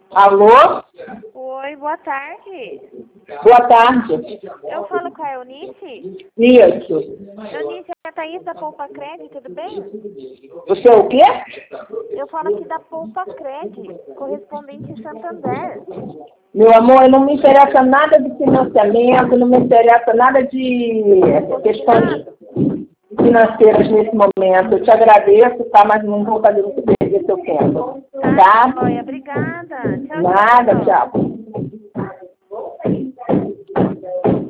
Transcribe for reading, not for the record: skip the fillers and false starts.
Alô? Oi, boa tarde. Boa tarde. Eu falo com a Eunice. Isso. Eunice, é a Thaís da Poupa Cred, tudo bem? Você é o quê? Eu falo aqui da Poupa Cred, correspondente Santander. Meu amor, não me interessa nada de financiamento, não me interessa nada de questões financeiras nesse momento. Eu te agradeço, tá? Mas não vou fazer você perder seu tempo. Tá? Joia, obrigada. Tchau, Nada, tchau. tchau.